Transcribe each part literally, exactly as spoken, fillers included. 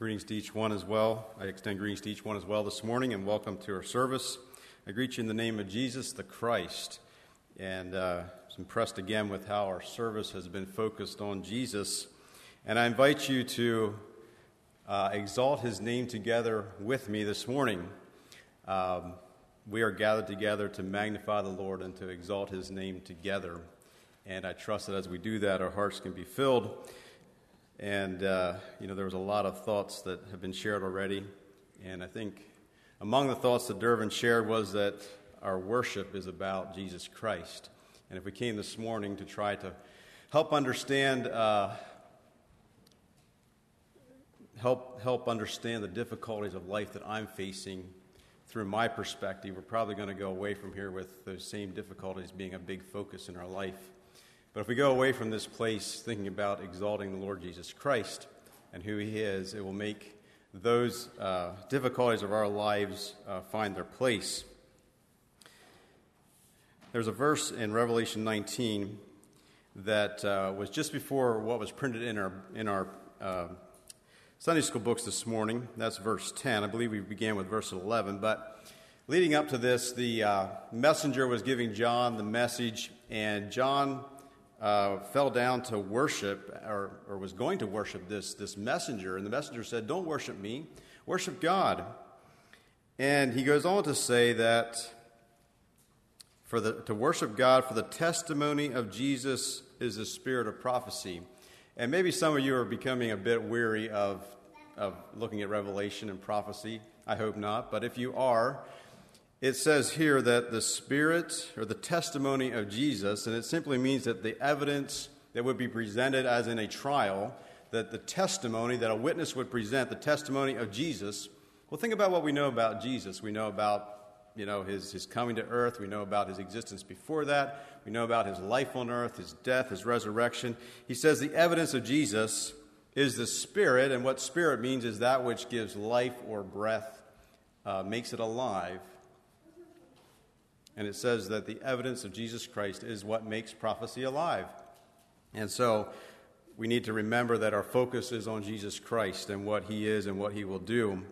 Greetings to each one as well. I extend greetings to each one as well this morning, and welcome to our service. I greet you in the name of Jesus the Christ, and uh, I was impressed again with how our service has been focused on Jesus. And I invite you to uh, exalt his name together with me this morning. Um, we are gathered together to magnify the Lord and to exalt his name together. And I trust that as we do that, our hearts can be filled. And, uh, you know, there was a lot of thoughts that have been shared already. And I think among the thoughts that Dervin shared was that our worship is about Jesus Christ. And if we came this morning to try to help understand, uh, help help understand the difficulties of life that I'm facing through my perspective, we're probably going to go away from here with those same difficulties being a big focus in our life. But if we go away from this place thinking about exalting the Lord Jesus Christ and who he is, it will make those uh, difficulties of our lives uh, find their place. There's a verse in Revelation nineteen that uh, was just before what was printed in our in our uh, Sunday school books this morning. That's verse ten. I believe we began with verse eleven. But leading up to this, the uh, messenger was giving John the message, and John Uh, fell down to worship, or, or was going to worship this, this messenger. And the messenger said, "Don't worship me, worship God." And he goes on to say that for the to worship God, for the testimony of Jesus is the spirit of prophecy. And maybe some of you are becoming a bit weary of, of looking at Revelation and prophecy. I hope not. But if you are, it says here that the spirit or the testimony of Jesus, and it simply means that the evidence that would be presented as in a trial, that the testimony that a witness would present, the testimony of Jesus. Well, think about what we know about Jesus. We know about, you know, his, his coming to earth. We know about his existence before that. We know about his life on earth, his death, his resurrection. He says the evidence of Jesus is the spirit, and what spirit means is that which gives life or breath, uh, makes it alive. And it says that the evidence of Jesus Christ is what makes prophecy alive. And so we need to remember that our focus is on Jesus Christ and what he is and what he will do.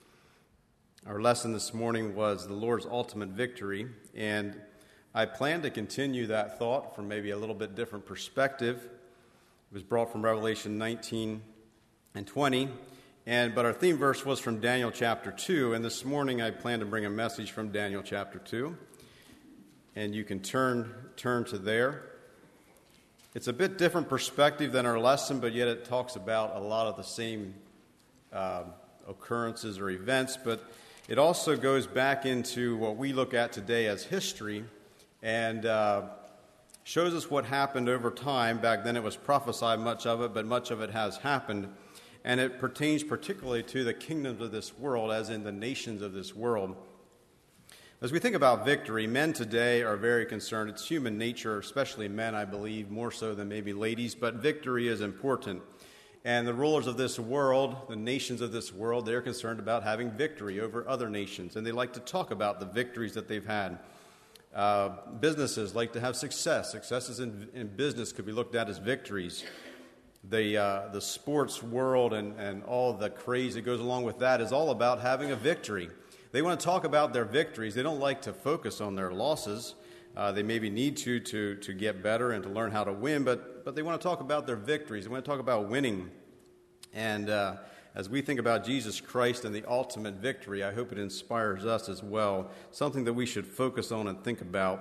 Our lesson this morning was the Lord's ultimate victory. And I plan to continue that thought from maybe a little bit different perspective. It was brought from Revelation nineteen and twenty. And but our theme verse was from Daniel chapter two. And this morning I plan to bring a message from Daniel chapter two. And you can turn turn to there. It's a bit different perspective than our lesson, but yet it talks about a lot of the same uh, occurrences or events. But it also goes back into what we look at today as history and uh, shows us what happened over time. Back then it was prophesied, much of it, but much of it has happened. And it pertains particularly to the kingdoms of this world, as in the nations of this world. As we think about victory, men today are very concerned. It's human nature, especially men, I believe, more so than maybe ladies, but victory is important. And the rulers of this world, the nations of this world, they're concerned about having victory over other nations, and they like to talk about the victories that they've had. Uh, businesses like to have success. Successes in, in business could be looked at as victories. The uh, the sports world and, and all the craze that goes along with that is all about having a victory. They want to talk about their victories. They don't like to focus on their losses. Uh, they maybe need to, to to get better and to learn how to win, but but they want to talk about their victories. They want to talk about winning. And uh, as we think about Jesus Christ and the ultimate victory, I hope it inspires us as well, something that we should focus on and think about.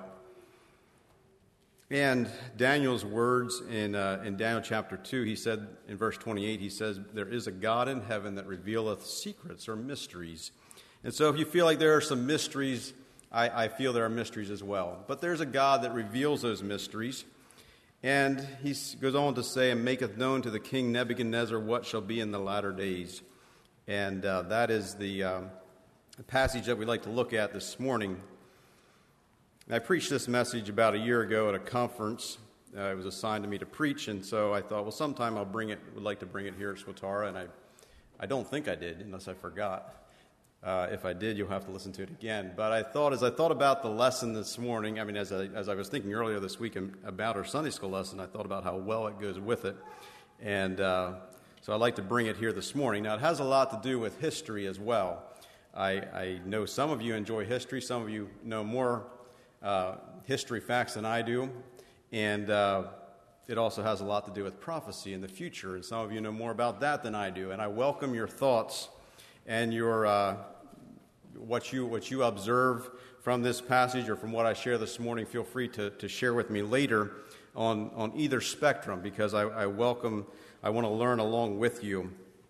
And Daniel's words in uh, in Daniel chapter two, he said in verse twenty-eight, he says, "There is a God in heaven that revealeth secrets or mysteries." And so if you feel like there are some mysteries, I, I feel there are mysteries as well. But there's a God that reveals those mysteries. And he goes on to say, "And maketh known to the king Nebuchadnezzar what shall be in the latter days." And uh, that is the, um, the passage that we'd like to look at this morning. I preached this message about a year ago at a conference. Uh, it was assigned to me to preach, and so I thought, well, sometime I'll bring it, would like to bring it here at Swatara, and I, I don't think I did, unless I forgot. Uh, if I did, you'll have to listen to it again. But I thought, as I thought about the lesson this morning, I mean, as I, as I was thinking earlier this week about our Sunday school lesson, I thought about how well it goes with it. And uh, So I'd like to bring it here this morning. Now, it has a lot to do with history as well. I, I know some of you enjoy history. Some of you know more uh, history facts than I do. And uh, it also has a lot to do with prophecy in the future. And some of you know more about that than I do. And I welcome your thoughts and your uh, what you what you observe from this passage or from what I share this morning. Feel free to, to share with me later on, on either spectrum, because I, I welcome, I want to learn along with you.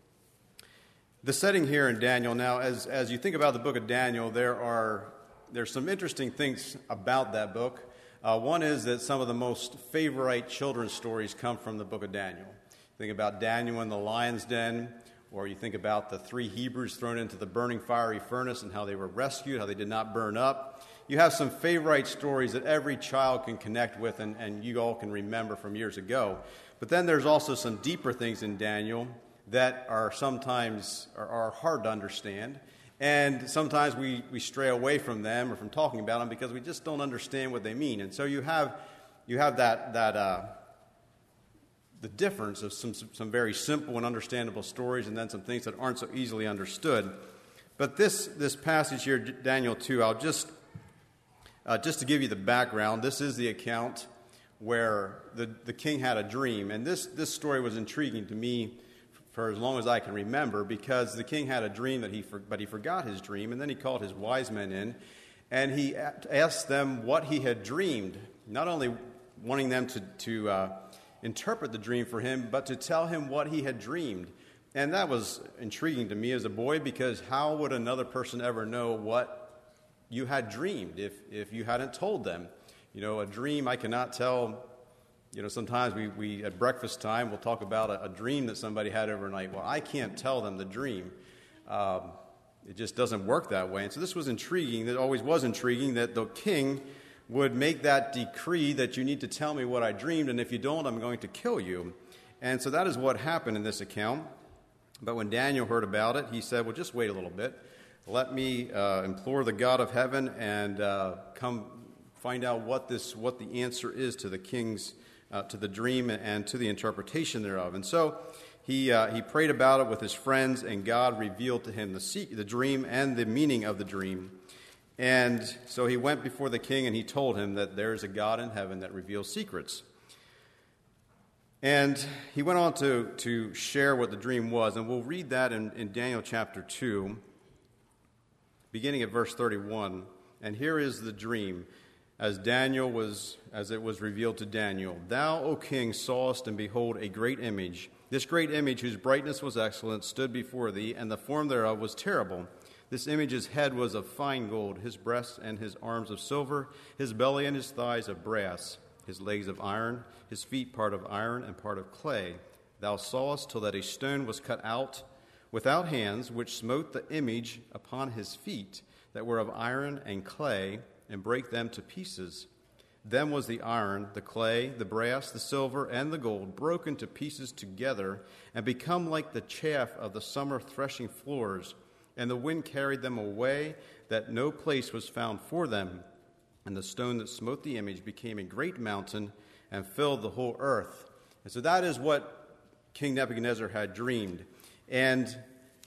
The setting here in Daniel, now, as, as you think about the book of Daniel, there are there's some interesting things about that book. Uh, one is that some of the most favorite children's stories come from the book of Daniel. Think about Daniel in the lion's den, or you think about the three Hebrews thrown into the burning fiery furnace and how they were rescued, how they did not burn up. You have some favorite stories that every child can connect with and, and you all can remember from years ago. But then there's also some deeper things in Daniel that are sometimes are, are hard to understand. And sometimes we, we stray away from them or from talking about them because we just don't understand what they mean. And so you have you have that that uh, the difference of some some very simple and understandable stories and then some things that aren't so easily understood. But this this passage here, Daniel two, I'll just Uh, just to give you the background, this is the account where the, the king had a dream. And this, this story was intriguing to me for as long as I can remember, because the king had a dream, that he for, but he forgot his dream. And then he called his wise men in, and he asked them what he had dreamed, not only wanting them to, to uh, interpret the dream for him, but to tell him what he had dreamed. And that was intriguing to me as a boy, because how would another person ever know what you had dreamed if, if you hadn't told them? You know, a dream, I cannot tell. You know, sometimes we, we at breakfast time, we'll talk about a, a dream that somebody had overnight. Well, I can't tell them the dream. Um, it just doesn't work that way. And so this was intriguing. It always was intriguing that the king would make that decree that you need to tell me what I dreamed, and if you don't, I'm going to kill you. And so that is what happened in this account. But when Daniel heard about it, he said, well, just wait a little bit. Let me uh, implore the God of heaven and uh, come find out what this, what the answer is to the king's, uh, to the dream and to the interpretation thereof. And so he uh, he prayed about it with his friends, and God revealed to him the the dream and the meaning of the dream. And so he went before the king, and he told him that there is a God in heaven that reveals secrets. And he went on to to share what the dream was, and we'll read that in, in Daniel chapter two. Beginning at verse thirty-one, and here is the dream, as Daniel was, as it was revealed to Daniel. Thou, O king, sawest, and behold, a great image. This great image, whose brightness was excellent, stood before thee, and the form thereof was terrible. This image's head was of fine gold, his breasts and his arms of silver, his belly and his thighs of brass, his legs of iron, his feet part of iron and part of clay. Thou sawest till that a stone was cut out without hands, which smote the image upon his feet, that were of iron and clay, and brake them to pieces. Then was the iron, the clay, the brass, the silver, and the gold broken to pieces together, and become like the chaff of the summer threshing floors. And the wind carried them away, that no place was found for them. And the stone that smote the image became a great mountain, and filled the whole earth. And so that is what King Nebuchadnezzar had dreamed. And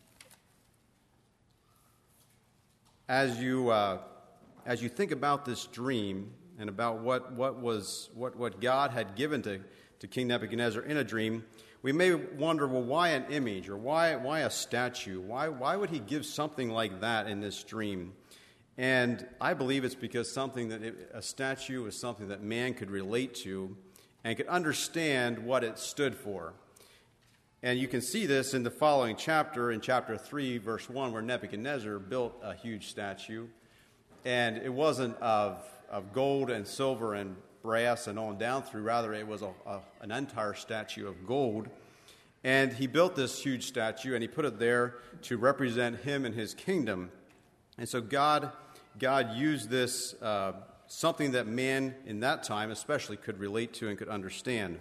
as you uh, as you think about this dream and about what what was what, what God had given to, to King Nebuchadnezzar in a dream, we may wonder, well, why an image, or why why a statue? Why why would he give something like that in this dream? And I believe it's because something that it, a statue is something that man could relate to and could understand what it stood for. And you can see this in the following chapter, in chapter three, verse one, where Nebuchadnezzar built a huge statue. And it wasn't of, of gold and silver and brass and on down through. Rather, it was a, a, an entire statue of gold. And he built this huge statue, and he put it there to represent him and his kingdom. And so God, God used this, uh, something that man in that time especially could relate to and could understand.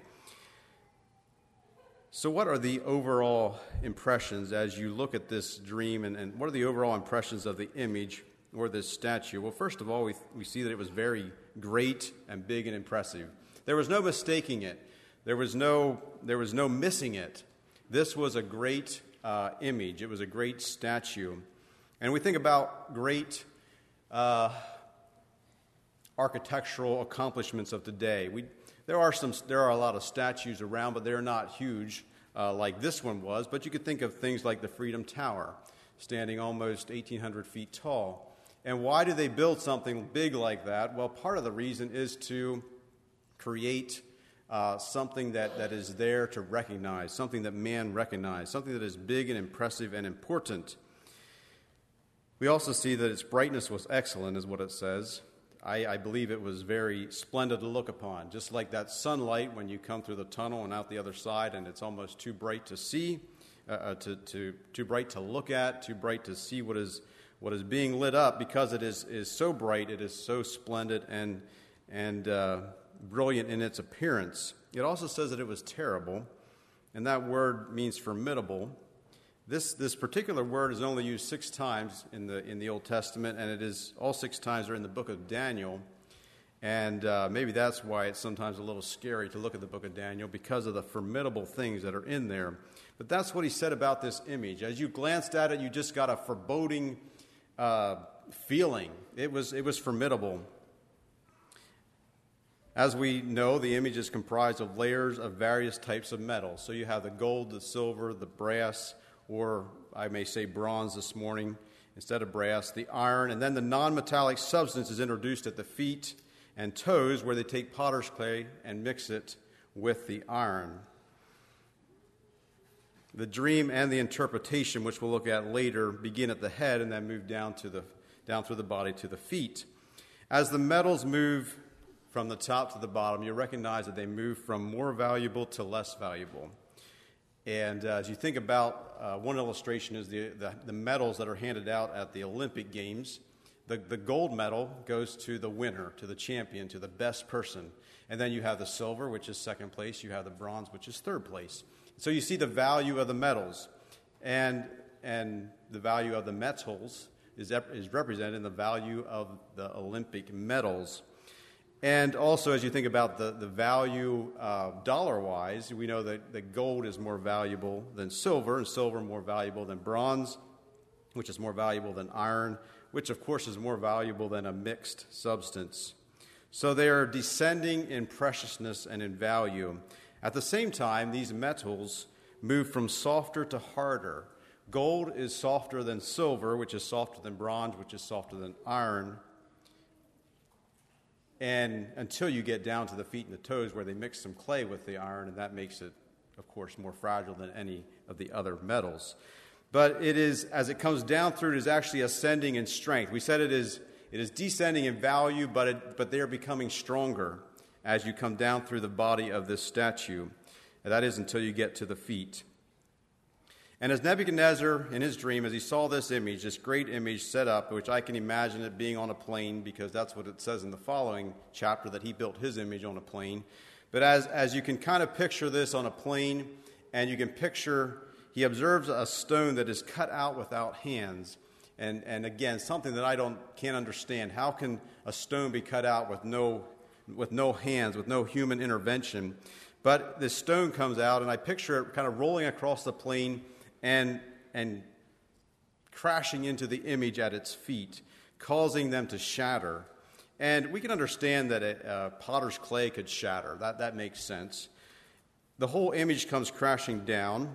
So what are the overall impressions as you look at this dream, and, and what are the overall impressions of the image or this statue? Well, first of all, we, we see that it was very great and big and impressive. There was no mistaking it. There was no, there was no missing it. This was a great uh, image. It was a great statue. And we think about great uh, architectural accomplishments of today. We, there are some, there are a lot of statues around, but they're not huge uh, like this one was. But you could think of things like the Freedom Tower, standing almost eighteen hundred feet tall. And why do they build something big like that? Well, part of the reason is to create uh, something that, that is there to recognize, something that man recognizes, something that is big and impressive and important. We also see that its brightness was excellent, is what it says. I, I believe it was very splendid to look upon, just like that sunlight when you come through the tunnel and out the other side, and it's almost too bright to see, uh, uh, to, to too bright to look at, too bright to see what is what is being lit up. Because it is, is so bright, it is so splendid and and uh, brilliant in its appearance. It also says that it was terrible, and that word means formidable. This this particular word is only used six times in the in the Old Testament, and it is all six times are in the book of Daniel. And uh, maybe that's why it's sometimes a little scary to look at the book of Daniel, because of the formidable things that are in there. But that's what he said about this image. As you glanced at it, you just got a foreboding uh, feeling. It was it was formidable. As we know, the image is comprised of layers of various types of metals. So you have the gold, the silver, the brass, or I may say bronze this morning instead of brass, the iron, and then the non-metallic substance is introduced at the feet and toes, where they take potter's clay and mix it with the iron. The dream and the interpretation, which we'll look at later, begin at the head and then move down to the down through the body to the feet. As the metals move from the top to the bottom, you recognize that they move from more valuable to less valuable. And uh, as you think about, uh, one illustration is the, the the medals that are handed out at the Olympic Games. The, the gold medal goes to the winner, to the champion, to the best person. And then you have the silver, which is second place. You have the bronze, which is third place. So you see the value of the medals. And and the value of the metals is, is represented in the value of the Olympic medals. And also, as you think about the, the value uh, dollar-wise, we know that, that gold is more valuable than silver, and silver more valuable than bronze, which is more valuable than iron, which, of course, is more valuable than a mixed substance. So they are descending in preciousness and in value. At the same time, these metals move from softer to harder. Gold is softer than silver, which is softer than bronze, which is softer than iron. And until you get down to the feet and the toes, where they mix some clay with the iron, and that makes it, of course, more fragile than any of the other metals. But it is, as it comes down through, it is actually ascending in strength. We said it is it is descending in value, but it, but they are becoming stronger as you come down through the body of this statue. And that is until you get to the feet. And as Nebuchadnezzar, in his dream, as he saw this image, this great image set up, which I can imagine it being on a plane, because that's what it says in the following chapter, that he built his image on a plane. But as, as you can kind of picture this on a plane, and you can picture, he observes a stone that is cut out without hands. And, and again, something that I don't can't understand. How can a stone be cut out with no, with no hands, with no human intervention? But this stone comes out, and I picture it kind of rolling across the plane, and and crashing into the image at its feet, causing them to shatter. And we can understand that a, a potter's clay could shatter. That, that makes sense. The whole image comes crashing down,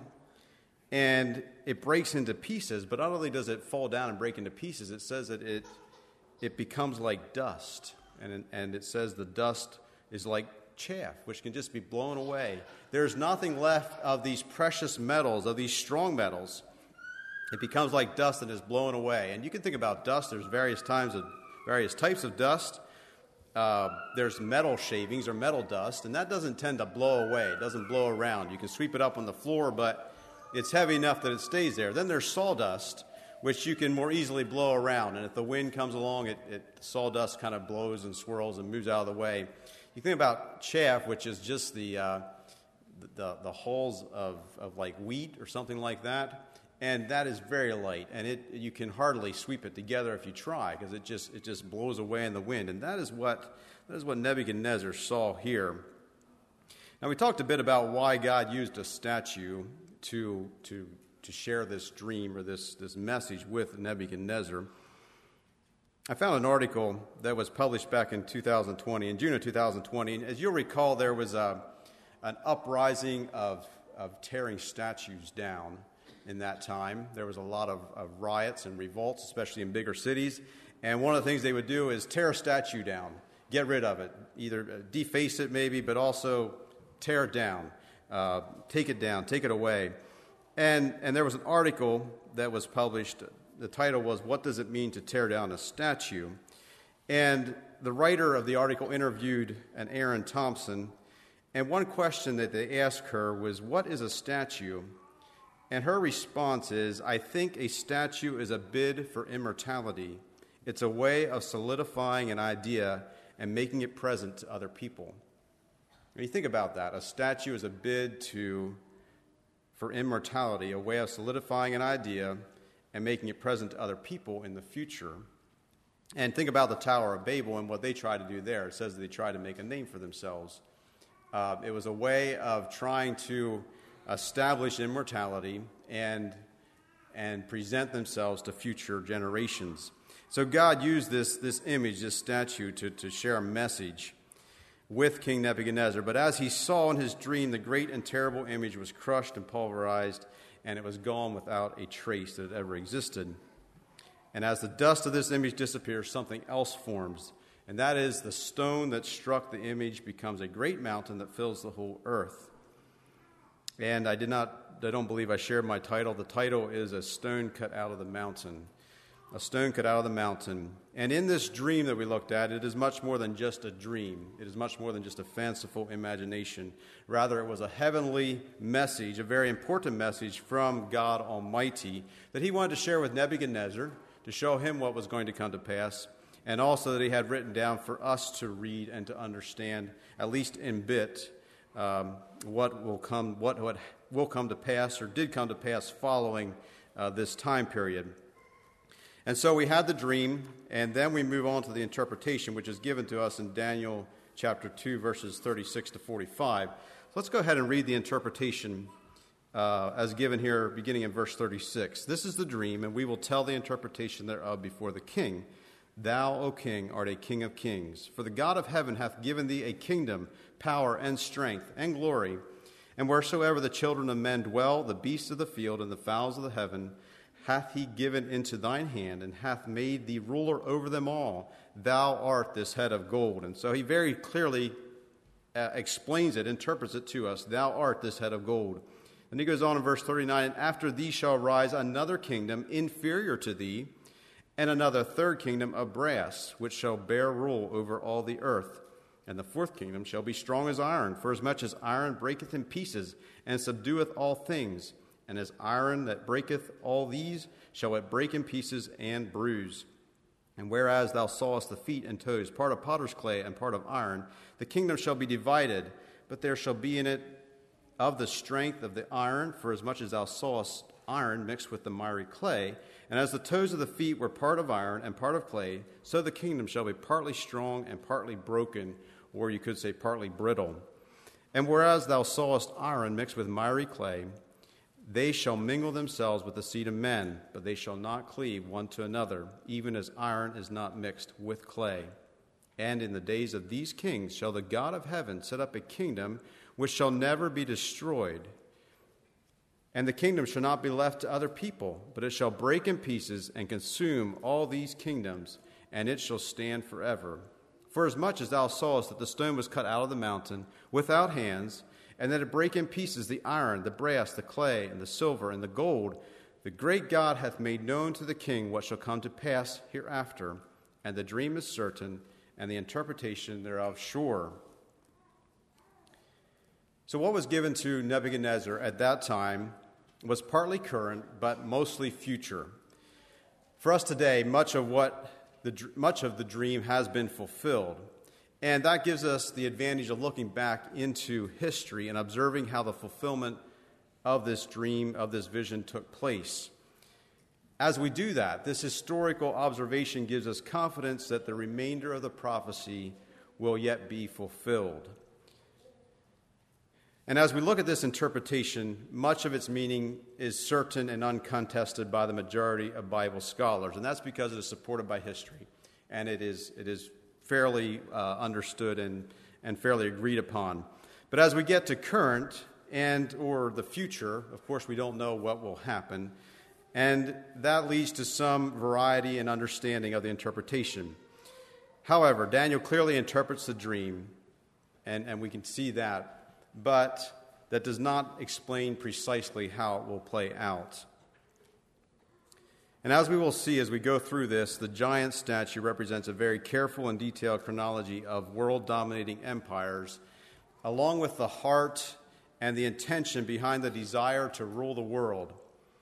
and it breaks into pieces. But not only does it fall down and break into pieces, it says that it it becomes like dust. And, and it says the dust is like chaff, which can just be blown away. There's nothing left of these precious metals, of these strong metals. It becomes like dust and is blown away. And you can think about dust. There's various times of various types of dust. Uh, there's metal shavings or metal dust, and that doesn't tend to blow away. It doesn't blow around. You can sweep it up on the floor, but it's heavy enough that it stays there. Then there's sawdust, which you can more easily blow around. And if the wind comes along, it, it sawdust kind of blows and swirls and moves out of the way. You think about chaff, which is just the uh, the, the hulls of, of like wheat or something like that, and that is very light, and it you can hardly sweep it together if you try, because it just it just blows away in the wind, and that is what that is what Nebuchadnezzar saw here. Now we talked a bit about why God used a statue to, to, to share this dream or this, this message with Nebuchadnezzar. I found an article that was published back in two thousand twenty, in June of two thousand twenty. And as you'll recall, there was a, an uprising of, of tearing statues down in that time. There was a lot of, of riots and revolts, especially in bigger cities. And one of the things they would do is tear a statue down, get rid of it, either deface it maybe, but also tear it down, uh, take it down, take it away. And, and there was an article that was published. The title was, "What Does It Mean to Tear Down a Statue?" And the writer of the article interviewed an Erin Thompson, and one question that they asked her was, "What is a statue?" And her response is, "I think a statue is a bid for immortality. It's a way of solidifying an idea and making it present to other people." When you think about that, a statue is a bid to for immortality, a way of solidifying an idea and making it present to other people in the future. And think about the Tower of Babel and what they tried to do there. It says that they tried to make a name for themselves. Uh, it was a way of trying to establish immortality and, and present themselves to future generations. So God used this, this image, this statue, to, to share a message with King Nebuchadnezzar. But as he saw in his dream, the great and terrible image was crushed and pulverized, and it was gone without a trace that it ever existed. And as the dust of this image disappears, something else forms, and that is the stone that struck the image becomes a great mountain that fills the whole earth. And I did not, I don't believe I shared my title. The title is "A Stone Cut Out of the Mountain." A stone cut out of the mountain. And in this dream that we looked at, it is much more than just a dream. It is much more than just a fanciful imagination. Rather, it was a heavenly message, a very important message from God Almighty that he wanted to share with Nebuchadnezzar to show him what was going to come to pass, and also that he had written down for us to read and to understand, at least in bit, um, what will come, what, what will come to pass or did come to pass following uh, this time period. And so we had the dream, and then we move on to the interpretation, which is given to us in Daniel chapter two, verses thirty-six to forty-five. So let's go ahead and read the interpretation uh, as given here, beginning in verse thirty-six. "This is the dream, and we will tell the interpretation thereof before the king. Thou, O king, art a king of kings. For the God of heaven hath given thee a kingdom, power, and strength, and glory. And wheresoever the children of men dwell, the beasts of the field and the fowls of the heaven, hath he given into thine hand, and hath made thee ruler over them all. Thou art this head of gold." And so he very clearly uh, explains it, interprets it to us. Thou art this head of gold. And he goes on in verse thirty-nine, "And after thee shall rise another kingdom inferior to thee, and another third kingdom of brass, which shall bear rule over all the earth. And the fourth kingdom shall be strong as iron, for as much as iron breaketh in pieces, and subdueth all things. And as iron that breaketh all these, shall it break in pieces and bruise. And whereas thou sawest the feet and toes, part of potter's clay and part of iron, the kingdom shall be divided, but there shall be in it of the strength of the iron, for as much as thou sawest iron mixed with the miry clay. And as the toes of the feet were part of iron and part of clay, so the kingdom shall be partly strong and partly broken, or you could say partly brittle. And whereas thou sawest iron mixed with miry clay, they shall mingle themselves with the seed of men, but they shall not cleave one to another, even as iron is not mixed with clay. And in the days of these kings shall the God of heaven set up a kingdom which shall never be destroyed. And the kingdom shall not be left to other people, but it shall break in pieces and consume all these kingdoms, and it shall stand forever. For as much as thou sawest that the stone was cut out of the mountain without hands, and that it break in pieces the iron, the brass, the clay, and the silver, and the gold, the great God hath made known to the king what shall come to pass hereafter, and the dream is certain, and the interpretation thereof sure." So what was given to Nebuchadnezzar at that time was partly current, but mostly future. For us today, much of what the much of the dream has been fulfilled. And that gives us the advantage of looking back into history and observing how the fulfillment of this dream, of this vision, took place. As we do that, this historical observation gives us confidence that the remainder of the prophecy will yet be fulfilled. And as we look at this interpretation, much of its meaning is certain and uncontested by the majority of Bible scholars, and that's because it is supported by history, and it is it is fairly uh, understood and, and fairly agreed upon. But as we get to current and or the future, of course we don't know what will happen, and that leads to some variety and understanding of the interpretation. However, Daniel clearly interprets the dream, and, and we can see that, but that does not explain precisely how it will play out. And as we will see as we go through this, the giant statue represents a very careful and detailed chronology of world-dominating empires, along with the heart and the intention behind the desire to rule the world.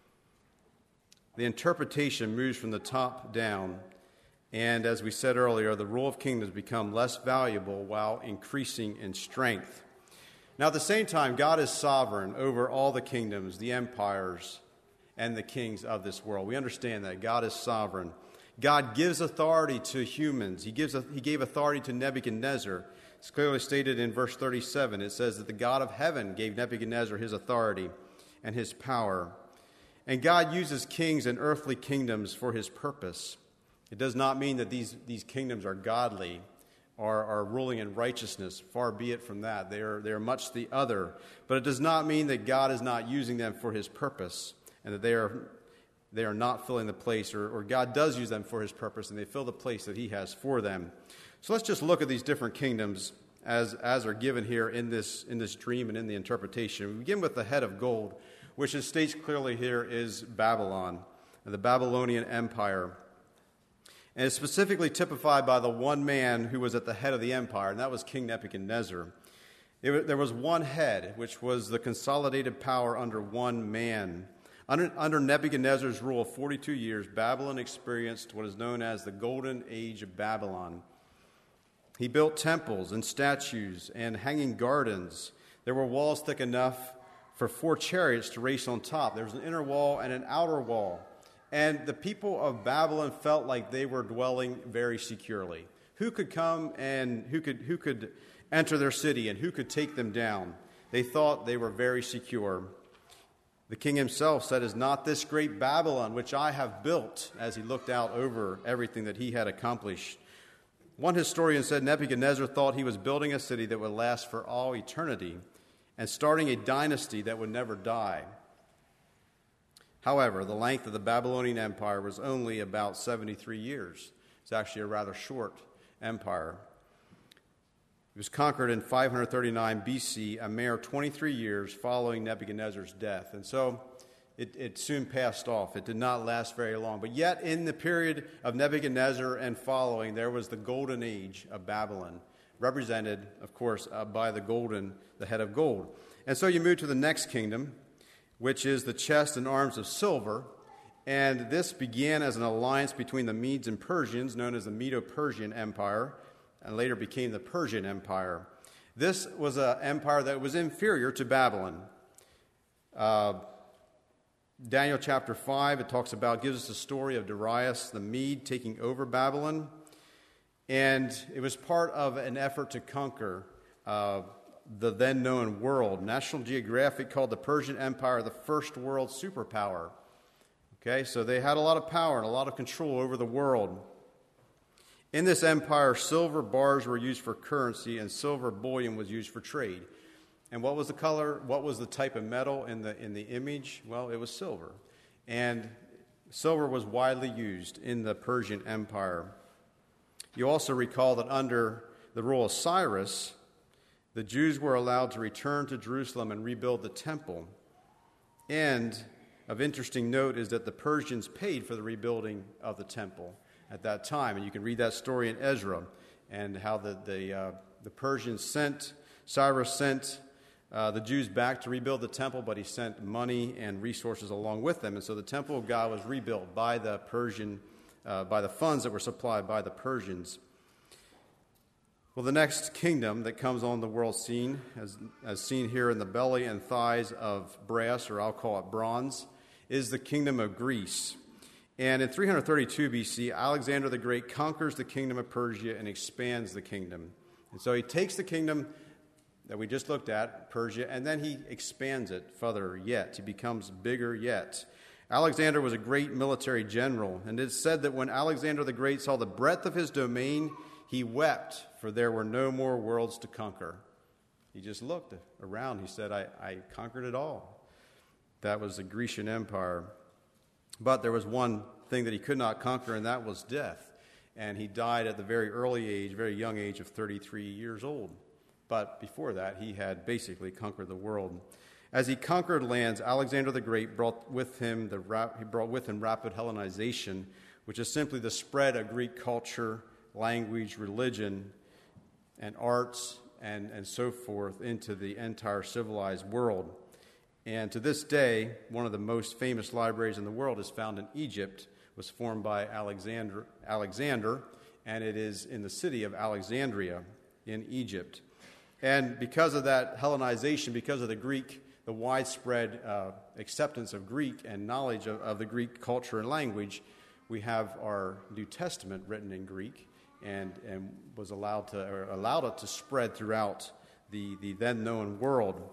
The interpretation moves from the top down, and as we said earlier, the rule of kingdoms become less valuable while increasing in strength. Now, at the same time, God is sovereign over all the kingdoms, the empires, and the kings of this world. We understand that God is sovereign. God gives authority to humans. He gives he gave authority to Nebuchadnezzar. It's clearly stated in verse thirty-seven. It says that the God of heaven gave Nebuchadnezzar his authority and his power. And God uses kings and earthly kingdoms for his purpose. It does not mean that these, these kingdoms are godly or are ruling in righteousness. Far be it from that. They are, they are much the other. But it does not mean that God is not using them for his purpose and that they are, they are not filling the place, or, or God does use them for his purpose and they fill the place that he has for them. So let's just look at these different kingdoms as, as are given here in this, in this dream and in the interpretation. We begin with the head of gold, which it states clearly here is Babylon, the Babylonian Empire. And it's specifically typified by the one man who was at the head of the empire, and that was King Nebuchadnezzar. It, there was one head, which was the consolidated power under one man. Under, under Nebuchadnezzar's rule of forty-two years, Babylon experienced what is known as the Golden Age of Babylon. He built temples and statues and hanging gardens. There were walls thick enough for four chariots to race on top. There was an inner wall and an outer wall. And the people of Babylon felt like they were dwelling very securely. Who could come and who could who could enter their city and who could take them down? They thought they were very secure. The king himself said, "Is not this great Babylon which I have built?" as he looked out over everything that he had accomplished. One historian said Nebuchadnezzar thought he was building a city that would last for all eternity and starting a dynasty that would never die. However, the length of the Babylonian Empire was only about seventy-three years. It's actually a rather short empire. It was conquered in five hundred thirty-nine B C, a mere twenty-three years following Nebuchadnezzar's death. And so it, it soon passed off. It did not last very long. But yet, in the period of Nebuchadnezzar and following, there was the golden age of Babylon, represented, of course, uh, by the golden, the head of gold. And so you move to the next kingdom, which is the chest and arms of silver. And this began as an alliance between the Medes and Persians, known as the Medo-Persian Empire, and later became the Persian Empire. This was an empire that was inferior to Babylon. Uh, Daniel chapter five, it talks about, gives us the story of Darius the Mede taking over Babylon. And it was part of an effort to conquer uh, the then known world. National Geographic called the Persian Empire the first world superpower. Okay, so they had a lot of power and a lot of control over the world. In this empire, silver bars were used for currency and silver bullion was used for trade. And what was the color? What was the type of metal in the in the image? Well, it was silver. And silver was widely used in the Persian Empire. You also recall that under the rule of Cyrus, the Jews were allowed to return to Jerusalem and rebuild the temple. And of interesting note is that the Persians paid for the rebuilding of the temple at that time. And you can read that story in Ezra and how the the, uh, the Persians sent, Cyrus sent uh, the Jews back to rebuild the temple, but he sent money and resources along with them. And so the temple of God was rebuilt by the Persian, uh, by the funds that were supplied by the Persians. Well, the next kingdom that comes on the world scene, as, as seen here in the belly and thighs of brass, or I'll call it bronze, is the kingdom of Greece. And in three hundred thirty-two B C, Alexander the Great conquers the kingdom of Persia and expands the kingdom. And so he takes the kingdom that we just looked at, Persia, and then he expands it further yet. He becomes bigger yet. Alexander was a great military general, and it is said that when Alexander the Great saw the breadth of his domain, he wept, for there were no more worlds to conquer. He just looked around. He said, I, I conquered it all. That was the Grecian Empire. But there was one thing that he could not conquer, and that was death. And he died at the very early age, very young age of thirty-three years old. But before that, he had basically conquered the world. As he conquered lands, Alexander the Great brought with him the he brought with him rapid Hellenization, which is simply the spread of Greek culture, language, religion, and arts, and, and so forth into the entire civilized world. And to this day, one of the most famous libraries in the world is found in Egypt, was formed by Alexander, Alexander, and it is in the city of Alexandria in Egypt. And because of that Hellenization, because of the Greek, the widespread uh, acceptance of Greek and knowledge of, of the Greek culture and language, we have our New Testament written in Greek, and, and was allowed to or allowed it to spread throughout the, the then known world.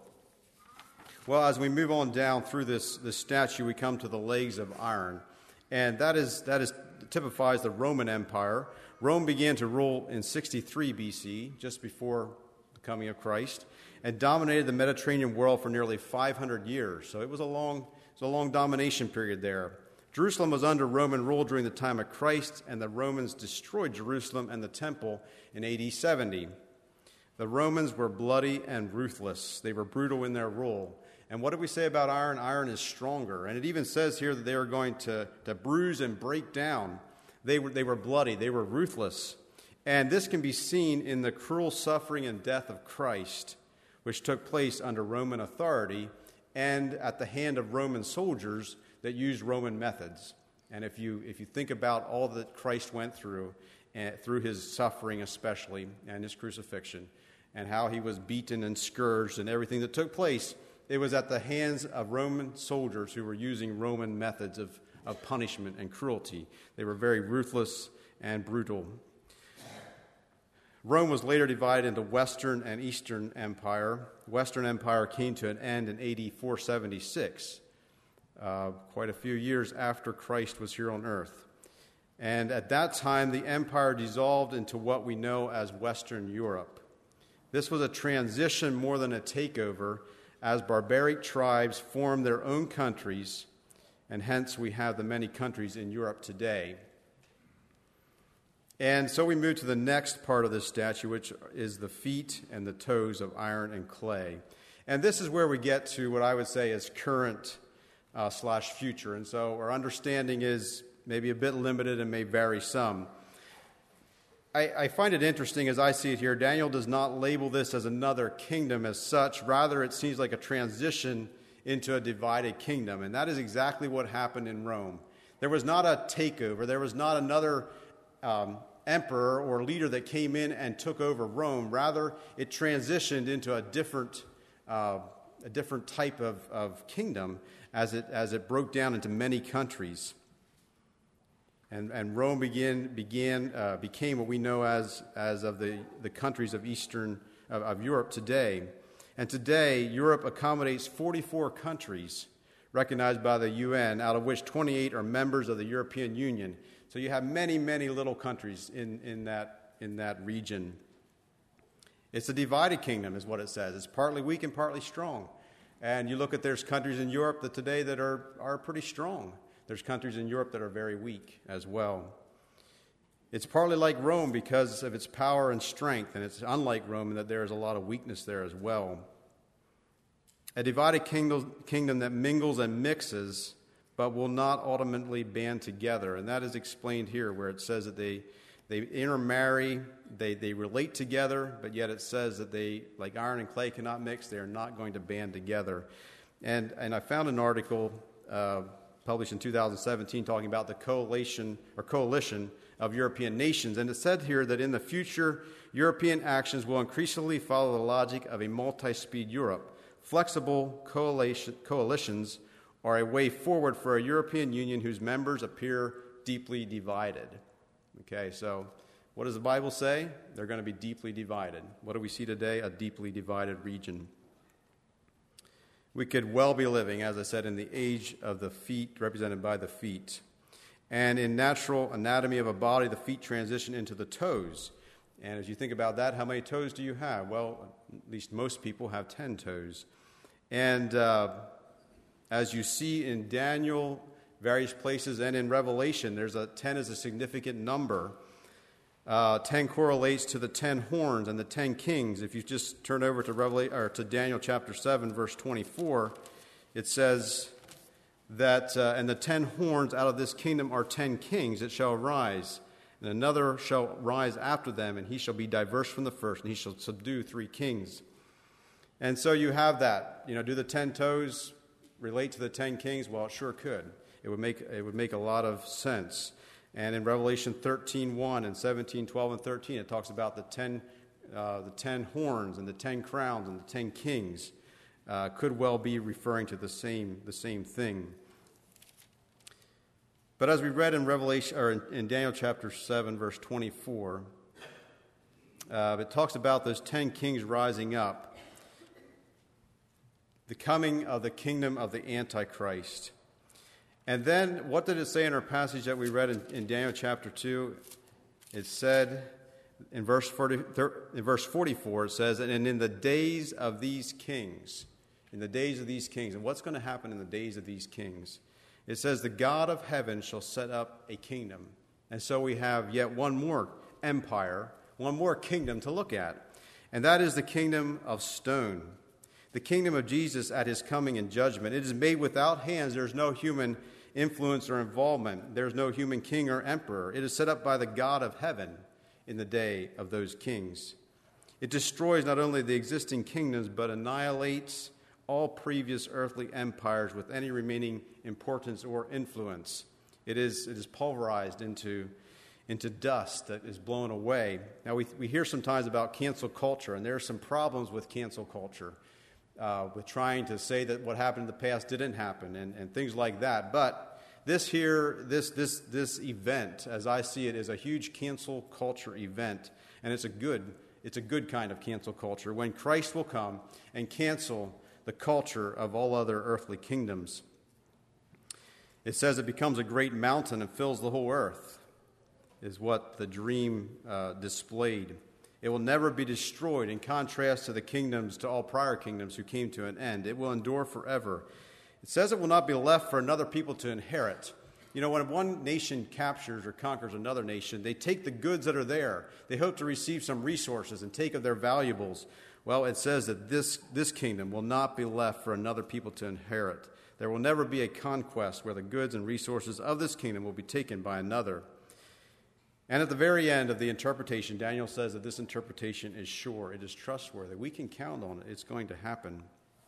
Well, as we move on down through this, this statue, we come to the legs of iron, and that is that is typifies the Roman Empire. Rome began to rule in sixty-three B C, just before the coming of Christ, and dominated the Mediterranean world for nearly five hundred years. So it was a long, it was a long domination period there. Jerusalem was under Roman rule during the time of Christ, and the Romans destroyed Jerusalem and the temple in A D seventy. The Romans were bloody and ruthless. They were brutal in their rule. And what did we say about iron? Iron is stronger. And it even says here that they were going to, to bruise and break down. They were, they were bloody. They were ruthless. And this can be seen in the cruel suffering and death of Christ, which took place under Roman authority and at the hand of Roman soldiers that used Roman methods. And if you if you think about all that Christ went through, uh, through his suffering especially, and his crucifixion, and how he was beaten and scourged and everything that took place, it was at the hands of Roman soldiers who were using Roman methods of, of punishment and cruelty. They were very ruthless and brutal. Rome was later divided into Western and Eastern Empire. Western Empire came to an end in A D four seventy-six, uh, quite a few years after Christ was here on earth. And at that time, the empire dissolved into what we know as Western Europe. This was a transition more than a takeover, as barbaric tribes formed their own countries, and hence we have the many countries in Europe today. And so we move to the next part of this statue, which is the feet and the toes of iron and clay. And this is where we get to what I would say is current uh, slash future. And so our understanding is maybe a bit limited and may vary some. I, I find it interesting as I see it here. Daniel does not label this as another kingdom as such. Rather, it seems like a transition into a divided kingdom. And that is exactly what happened in Rome. There was not a takeover. There was not another um, emperor or leader that came in and took over Rome. Rather, it transitioned into a different uh, a different type of, of kingdom as it as it broke down into many countries. And, and Rome began, began, uh, became what we know as, as of the, the countries of Eastern, of, of Europe today. And today, Europe accommodates forty-four countries recognized by the U N, out of which twenty-eight are members of the European Union. So you have many, many little countries in, in, that, in that region. It's a divided kingdom, is what it says. It's partly weak and partly strong. And you look at there's countries in Europe that today that are, are pretty strong. There's countries in Europe that are very weak as well. It's partly like Rome because of its power and strength, and it's unlike Rome in that there is a lot of weakness there as well. A divided kingdom, kingdom that mingles and mixes, but will not ultimately band together. And that is explained here where it says that they, they intermarry, they, they relate together, but yet it says that they, like iron and clay, cannot mix. They are not going to band together. And, and I found an article uh, published in two thousand seventeen talking about the coalition or coalition of European nations. And it said here that in the future, European actions will increasingly follow the logic of a multi-speed Europe. Flexible coalition, coalitions are a way forward for a European Union whose members appear deeply divided. Okay, so What does the Bible say? They're going to be deeply divided. What do we see today? A deeply divided region. We could well be living, as I said, in the age of the feet, represented by the feet. And in natural anatomy of a body, the feet transition into the toes. And as you think about that, how many toes do you have? Well, at least most people have ten toes. And uh, as you see in Daniel, various places, and in Revelation, there's a ten is a significant number. Uh, ten correlates to the ten horns and the ten kings. If you just turn over to Revelation or to Daniel chapter seven, verse twenty-four, it says that uh, and the ten horns out of this kingdom are ten kings that shall rise. And another shall rise after them, and he shall be diverse from the first, and he shall subdue three kings. And so you have that. You know, do the ten toes relate to the ten kings? Well, it sure could. It would make it would make a lot of sense. And in Revelation thirteen one and seventeen, twelve, and thirteen, it talks about the ten, uh, the ten horns and the ten crowns and the ten kings. Uh, could well be referring to the same the same thing. But as we read in Revelation, or in, in Daniel chapter seven, verse twenty-four, uh, it talks about those ten kings rising up, the coming of the kingdom of the Antichrist. And then, what did it say in our passage that we read in, in Daniel chapter two? It said in verse forty, in verse forty-four, it says, "And in the days of these kings," in the days of these kings, and what's going to happen in the days of these kings? It says, "The God of heaven shall set up a kingdom." And so we have yet one more empire, one more kingdom to look at. And that is the kingdom of stone. The kingdom of Jesus at his coming in judgment. It is made without hands. There is no human influence or involvement. There is no human king or emperor. It is set up by the God of heaven in the day of those kings. It destroys not only the existing kingdoms, but annihilates all previous earthly empires with any remaining importance or influence. It is it is pulverized into, into dust that is blown away. Now, we, we hear sometimes about cancel culture, and there are some problems with cancel culture, uh, with trying to say that what happened in the past didn't happen and, and things like that. But this here, this, this, this event, as I see it, is a huge cancel culture event, and it's a good, it's a good kind of cancel culture when Christ will come and cancel the culture of all other earthly kingdoms. It says it becomes a great mountain and fills the whole earth, is what the dream uh, displayed. It will never be destroyed, in contrast to the kingdoms, to all prior kingdoms who came to an end. It will endure forever. It says it will not be left for another people to inherit. You know, when one nation captures or conquers another nation, they take the goods that are there. They hope to receive some resources and take of their valuables. Well, it says that this, this kingdom will not be left for another people to inherit. There will never be a conquest where the goods and resources of this kingdom will be taken by another. And at the very end of the interpretation, Daniel says that this interpretation is sure. It is trustworthy. We can count on it. It's going to happen.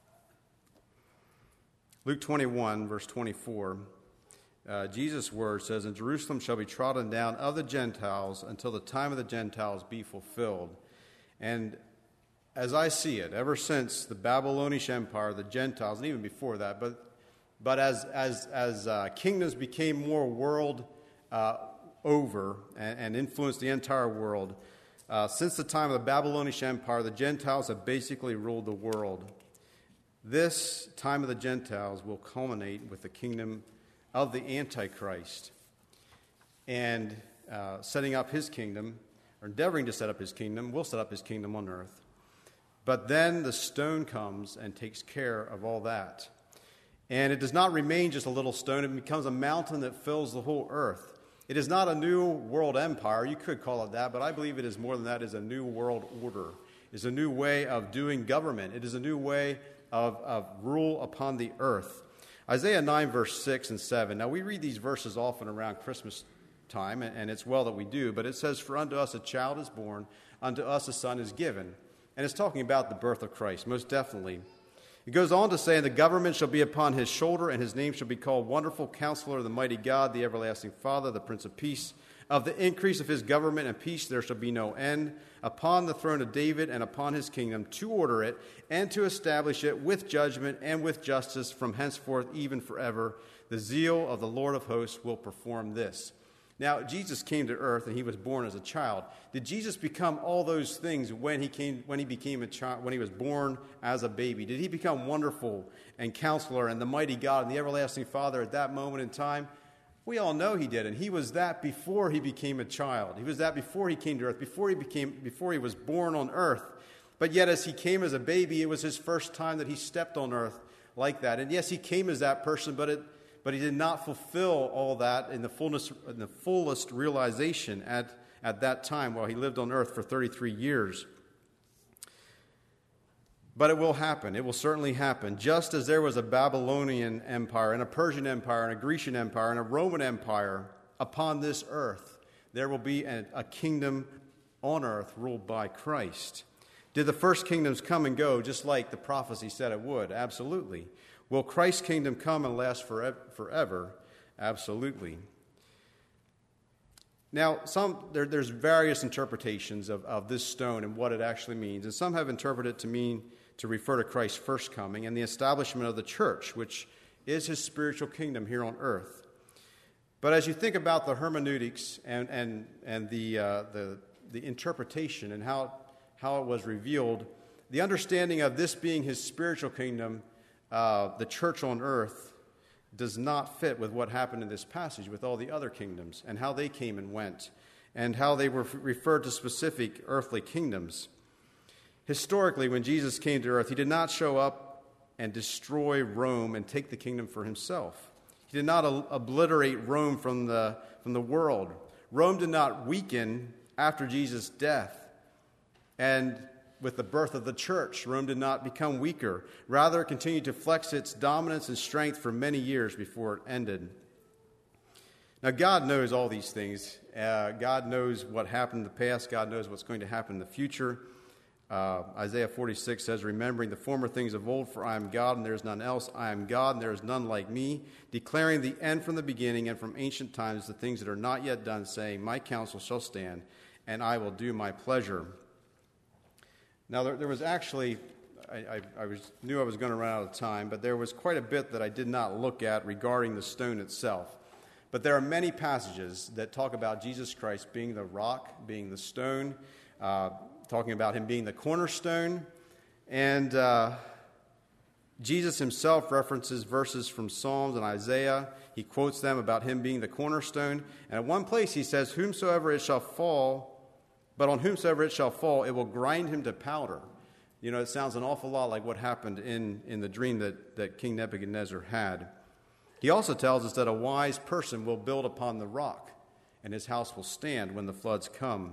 Luke twenty-one, verse twenty-four, uh, Jesus' word says, "And Jerusalem shall be trodden down of the Gentiles until the time of the Gentiles be fulfilled." And as I see it, ever since the Babylonian Empire, the Gentiles, and even before that, but but as as as uh, kingdoms became more world uh, over and, and influenced the entire world, uh, since the time of the Babylonian Empire, the Gentiles have basically ruled the world. This time of the Gentiles will culminate with the kingdom of the Antichrist and uh, setting up his kingdom, or endeavoring to set up his kingdom, will set up his kingdom on earth. But then the stone comes and takes care of all that. And it does not remain just a little stone. It becomes a mountain that fills the whole earth. It is not a new world empire. You could call it that, but I believe it is more than that. It is a new world order. It is a new way of doing government. It is a new way of, of rule upon the earth. Isaiah nine, verse six and seven. Now, we read these verses often around Christmas time, and, and it's well that we do, but it says, "For unto us a child is born, unto us a son is given." And it's talking about the birth of Christ, most definitely. It goes on to say, "And the government shall be upon his shoulder, and his name shall be called Wonderful Counselor, the Mighty God, the Everlasting Father, the Prince of Peace. Of the increase of his government and peace there shall be no end, upon the throne of David and upon his kingdom, to order it and to establish it with judgment and with justice from henceforth even forever. The zeal of the Lord of hosts will perform this." Now, Jesus came to earth and he was born as a child. Did Jesus become all those things when he came, when he became a child, when he was born as a baby? Did he become wonderful and counselor and the mighty God and the everlasting Father at that moment in time? We all know he did, and he was that before he became a child. He was that before he came to earth, before he became, before he was born on earth. But yet, as he came as a baby, it was his first time that he stepped on earth like that. And yes, he came as that person, but it. But he did not fulfill all that in the fullness, in the fullest realization at, at that time while he lived on earth for thirty-three years. But it will happen. It will certainly happen. Just as there was a Babylonian empire and a Persian empire and a Grecian empire and a Roman empire upon this earth, there will be a, a kingdom on earth ruled by Christ. Did the first kingdoms come and go just like the prophecy said it would? Absolutely. Will Christ's kingdom come and last forever? Absolutely. Now, some there, there's various interpretations of, of this stone and what it actually means. And some have interpreted it to mean to refer to Christ's first coming and the establishment of the church, which is his spiritual kingdom here on earth. But as you think about the hermeneutics and, and, and the, uh, the, the interpretation and how, how it was revealed, the understanding of this being his spiritual kingdom, Uh, the church on earth, does not fit with what happened in this passage with all the other kingdoms and how they came and went and how they were f- referred to specific earthly kingdoms. Historically, when Jesus came to earth, he did not show up and destroy Rome and take the kingdom for himself. He did not o- obliterate Rome from the, from the world. Rome did not weaken after Jesus' death. And with the birth of the church, Rome did not become weaker. Rather, it continued to flex its dominance and strength for many years before it ended. Now, God knows all these things. Uh, God knows what happened in the past. God knows what's going to happen in the future. Uh, Isaiah forty-six says, remembering the former things of old, for I am God and there is none else. I am God and there is none like me, declaring the end from the beginning and from ancient times the things that are not yet done, saying, my counsel shall stand and I will do my pleasure. Now, there, there was actually, I, I, I was, knew I was going to run out of time, but there was quite a bit that I did not look at regarding the stone itself. But there are many passages that talk about Jesus Christ being the rock, being the stone, uh, talking about him being the cornerstone. And uh, Jesus himself references verses from Psalms and Isaiah. He quotes them about him being the cornerstone. And at one place he says, whomsoever it shall fall, but on whomsoever it shall fall, it will grind him to powder. You know, it sounds an awful lot like what happened in, in the dream that, that King Nebuchadnezzar had. He also tells us that a wise person will build upon the rock, and his house will stand when the floods come.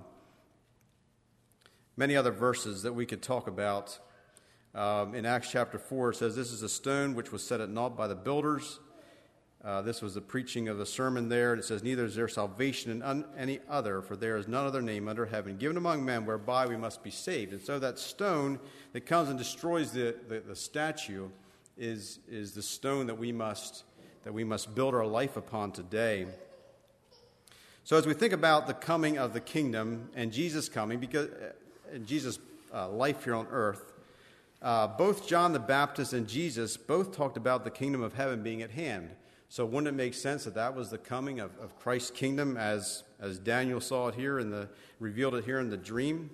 Many other verses that we could talk about. Um, in Acts chapter four, it says, this is a stone which was set at naught by the builders. Uh, this was the preaching of the sermon there. And it says, neither is there salvation in un- any other, for there is none other name under heaven given among men whereby we must be saved. And so that stone that comes and destroys the, the, the statue is, is the stone that we must that we must build our life upon today. So as we think about the coming of the kingdom and Jesus coming, because and Jesus' uh, life here on earth, uh, both John the Baptist and Jesus both talked about the kingdom of heaven being at hand. So wouldn't it make sense that that was the coming of, of Christ's kingdom as, as Daniel saw it here and the revealed it here in the dream?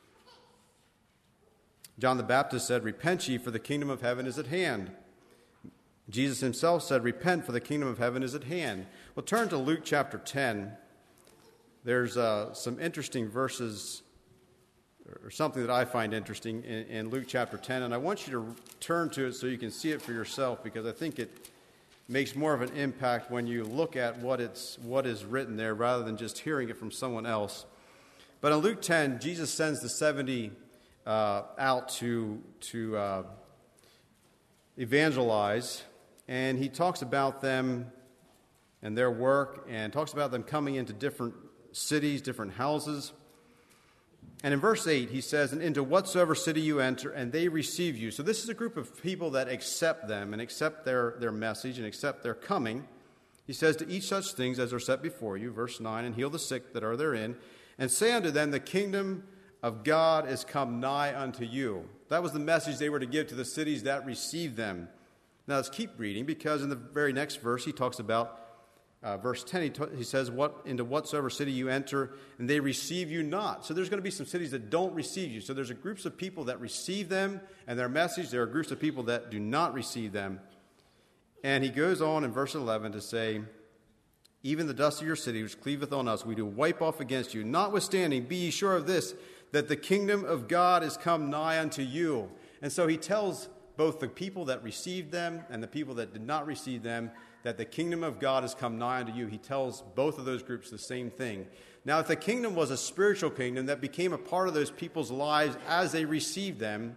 John the Baptist said, repent ye, for the kingdom of heaven is at hand. Jesus himself said, repent, for the kingdom of heaven is at hand. Well, turn to Luke chapter ten. There's uh, some interesting verses, or something that I find interesting in, in Luke chapter ten, and I want you to turn to it so you can see it for yourself, because I think it makes more of an impact when you look at what it's what is written there rather than just hearing it from someone else. But in Luke ten, Jesus sends the seventy uh, out to to uh, evangelize, and he talks about them and their work, and talks about them coming into different cities, different houses. And in verse eight, he says, and into whatsoever city you enter, and they receive you. So this is a group of people that accept them and accept their, their message and accept their coming. He says, to eat such things as are set before you, verse nine, and heal the sick that are therein, and say unto them, the kingdom of God is come nigh unto you. That was the message they were to give to the cities that received them. Now let's keep reading, because in the very next verse he talks about uh, verse ten, he, t- he says, "What into whatsoever city you enter, and they receive you not." So there's going to be some cities that don't receive you. So there's a groups of people that receive them and their message. There are groups of people that do not receive them. And he goes on in verse eleven to say, "Even the dust of your city, which cleaveth on us, we do wipe off against you. Notwithstanding, be ye sure of this, that the kingdom of God is come nigh unto you." And so he tells both the people that received them and the people that did not receive them that the kingdom of God has come nigh unto you. He tells both of those groups the same thing. Now, if the kingdom was a spiritual kingdom that became a part of those people's lives as they received them,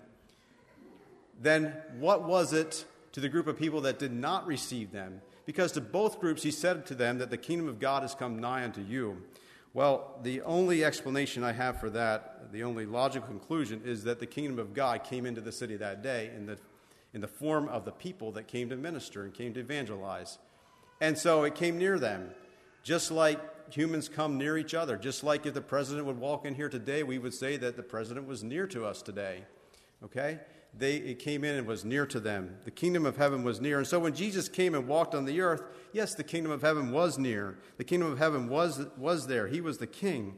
then what was it to the group of people that did not receive them? Because to both groups he said to them that the kingdom of God has come nigh unto you. Well, the only explanation I have for that, the only logical conclusion, is that the kingdom of God came into the city that day in the in the form of the people that came to minister and came to evangelize. And so it came near them, just like humans come near each other. Just like if the president would walk in here today, we would say that the president was near to us today. Okay? They, it came in and was near to them. The kingdom of heaven was near. And so when Jesus came and walked on the earth, yes, the kingdom of heaven was near. The kingdom of heaven was, was there. He was the king.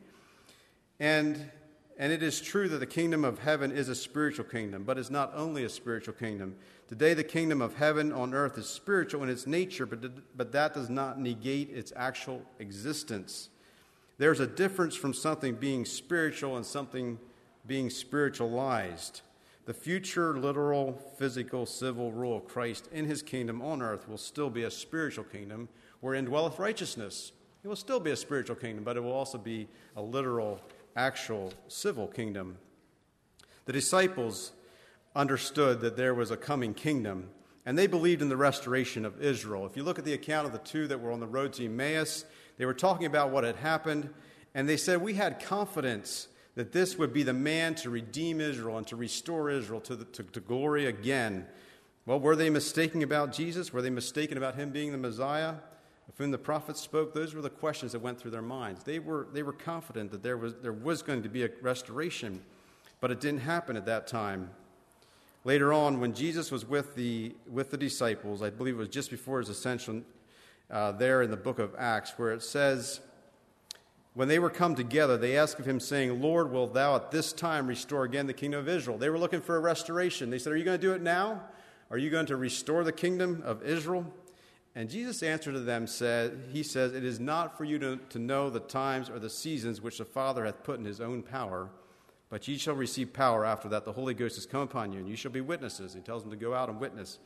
And, and it is true that the kingdom of heaven is a spiritual kingdom, but it's not only a spiritual kingdom. Today, the kingdom of heaven on earth is spiritual in its nature, but, but that does not negate its actual existence. There's a difference from something being spiritual and something being spiritualized. The future literal, physical, civil rule of Christ in his kingdom on earth will still be a spiritual kingdom wherein dwelleth righteousness. It will still be a spiritual kingdom, but it will also be a literal, actual, civil kingdom. The disciples understood that there was a coming kingdom, and they believed in the restoration of Israel. If you look at the account of the two that were on the road to Emmaus, they were talking about what had happened, and they said, "We had confidence that this would be the man to redeem Israel and to restore Israel to, the, to, to glory again." Well, were they mistaken about Jesus? Were they mistaken about him being the Messiah of whom the prophets spoke? Those were the questions that went through their minds. They were, they were confident that there was, there was going to be a restoration, but it didn't happen at that time. Later on, when Jesus was with the, with the disciples, I believe it was just before his ascension, uh, there in the book of Acts, where it says, when they were come together, they asked of him, saying, "Lord, wilt thou at this time restore again the kingdom of Israel?" They were looking for a restoration. They said, "Are you going to do it now? Are you going to restore the kingdom of Israel?" And Jesus answered to them, said, he says, "It is not for you to, to know the times or the seasons which the Father hath put in his own power, but ye shall receive power after that the Holy Ghost has come upon you, and you shall be witnesses." He tells them to go out and witness.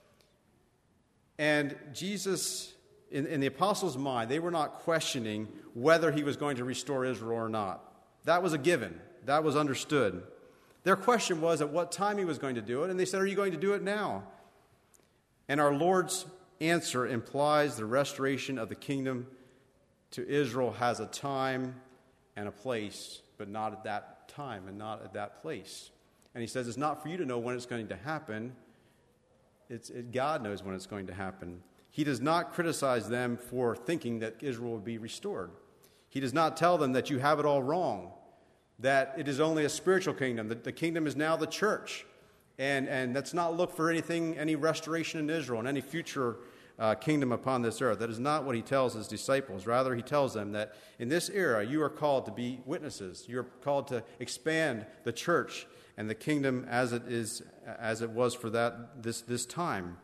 And Jesus, in, in the apostles' mind, they were not questioning whether he was going to restore Israel or not. That was a given. That was understood. Their question was at what time he was going to do it, and they said, "Are you going to do it now?" And our Lord's answer implies the restoration of the kingdom to Israel has a time and a place, but not at that time and not at that place. And he says it's not for you to know when it's going to happen. It's it, God knows when it's going to happen. He does not criticize them for thinking that Israel would be restored. He does not tell them that you have it all wrong, that it is only a spiritual kingdom, that the kingdom is now the church. And, and let's not look for anything, any restoration in Israel and any future uh, kingdom upon this earth. That is not what he tells his disciples. Rather, he tells them that in this era, you are called to be witnesses. You're called to expand the church and the kingdom as it is, as it was for that this this time.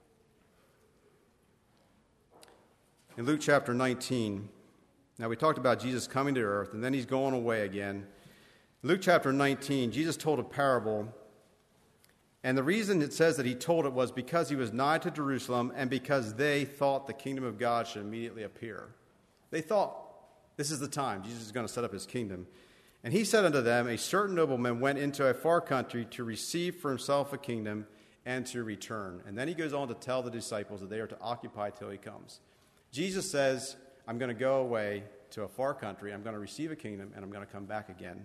In Luke chapter nineteen, now we talked about Jesus coming to earth, and then he's going away again. In Luke chapter nineteen, Jesus told a parable. And the reason it says that he told it was because he was nigh to Jerusalem and because they thought the kingdom of God should immediately appear. They thought, this is the time. Jesus is going to set up his kingdom. And he said unto them, a certain nobleman went into a far country to receive for himself a kingdom and to return. And then he goes on to tell the disciples that they are to occupy till he comes. Jesus says, I'm going to go away to a far country. I'm going to receive a kingdom and I'm going to come back again.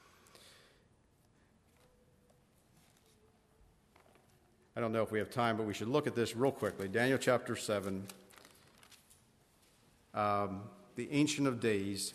I don't know if we have time, but we should look at this real quickly. Daniel chapter seven, um, the Ancient of Days.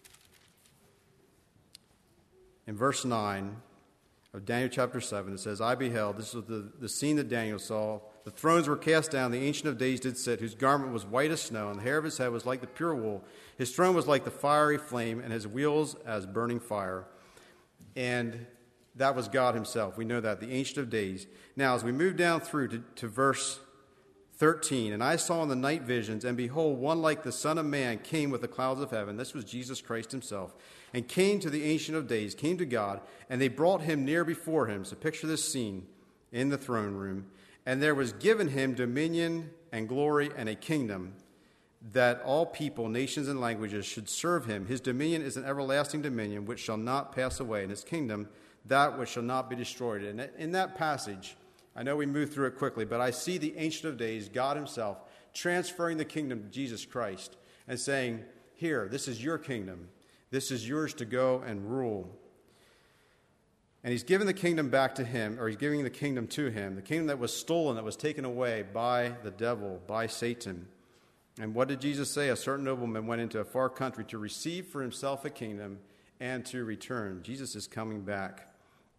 In verse nine of Daniel chapter seven, it says, I beheld, this is the, the scene that Daniel saw, The thrones were cast down. The Ancient of Days did sit, whose garment was white as snow, and the hair of his head was like the pure wool. His throne was like the fiery flame, and his wheels as burning fire. And that was God himself. We know that, the Ancient of Days. Now, as we move down through to, to verse thirteen, and I saw in the night visions, and behold, one like the Son of Man came with the clouds of heaven. This was Jesus Christ himself. And came to the Ancient of Days, came to God, and they brought him near before him. So picture this scene in the throne room. And there was given him dominion and glory and a kingdom, that all people, nations, and languages should serve him. His dominion is an everlasting dominion which shall not pass away, and his kingdom that which shall not be destroyed. And in that passage, I know we moved through it quickly, but I see the Ancient of Days, God himself, transferring the kingdom to Jesus Christ and saying, here, this is your kingdom. This is yours to go and rule. And he's given the kingdom back to him, or he's giving the kingdom to him, the kingdom that was stolen, that was taken away by the devil, by Satan. And what did Jesus say? A certain nobleman went into a far country to receive for himself a kingdom and to return. Jesus is coming back.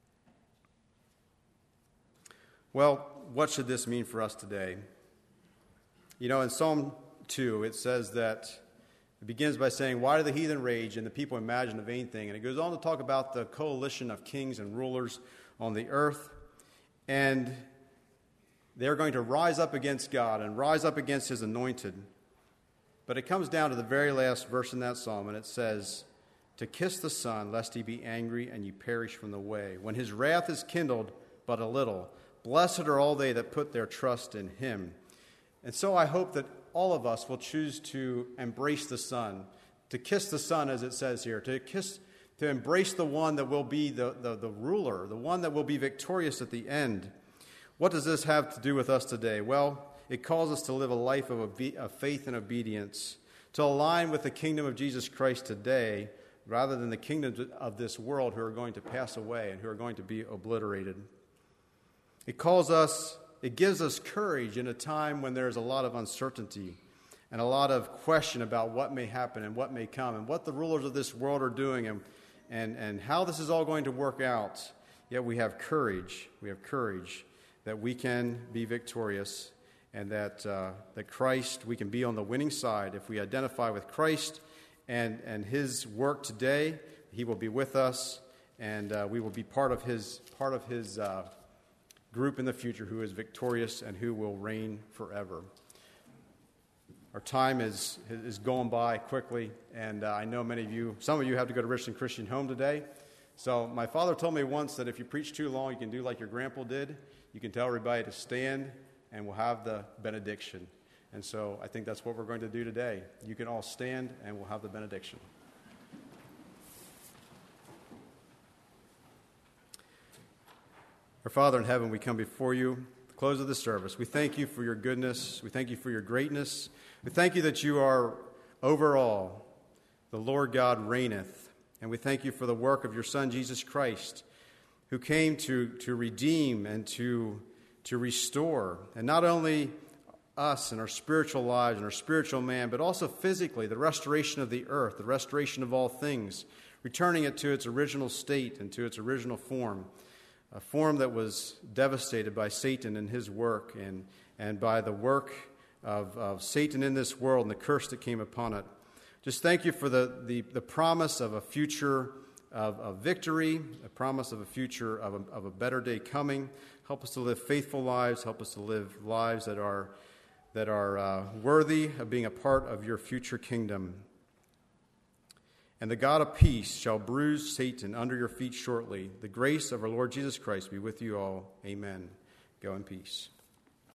Well, what should this mean for us today? You know, in Psalm two, it says that it begins by saying, why do the heathen rage and the people imagine a vain thing? And it goes on to talk about the coalition of kings and rulers on the earth. And they're going to rise up against God and rise up against his anointed. But it comes down to the very last verse in that psalm, and it says, to kiss the Son, lest he be angry and you perish from the way. When his wrath is kindled but a little, blessed are all they that put their trust in him. And so I hope that all of us will choose to embrace the Son, to kiss the Son, as it says here, to kiss, to embrace the one that will be the, the, the ruler, the one that will be victorious at the end. What does this have to do with us today? Well, it calls us to live a life of, obe- of faith and obedience, to align with the kingdom of Jesus Christ today, rather than the kingdoms of this world who are going to pass away and who are going to be obliterated. It calls us It gives us courage in a time when there's a lot of uncertainty and a lot of question about what may happen and what may come and what the rulers of this world are doing and, and, and how this is all going to work out. Yet we have courage. We have courage that we can be victorious and that, uh, that Christ, we can be on the winning side. If we identify with Christ and, and his work today, he will be with us and uh, we will be part of his, part of his uh, group in the future who is victorious and who will reign forever. Our time is is going by quickly, and uh, I know many of you, some of you have to go to Richland Christian Home today. So my father told me once that if you preach too long, you can do like your grandpa did. You can tell everybody to stand, and we'll have the benediction. And so I think that's what we're going to do today. You can all stand, and we'll have the benediction. Our Father in heaven, we come before you at the close of the service. We thank you for your goodness. We thank you for your greatness. We thank you that you are over all. The Lord God reigneth. And we thank you for the work of your Son, Jesus Christ, who came to, to redeem and to, to restore. And not only us and our spiritual lives and our spiritual man, but also physically, the restoration of the earth, the restoration of all things, returning it to its original state and to its original form. A form that was devastated by Satan and his work and, and by the work of, of Satan in this world and the curse that came upon it. Just thank you for the, the, the promise of a future of, of victory, a promise of a future of a, of a better day coming. Help us to live faithful lives. Help us to live lives that are, that are uh, worthy of being a part of your future kingdom. And the God of peace shall bruise Satan under your feet shortly. The grace of our Lord Jesus Christ be with you all. Amen. Go in peace.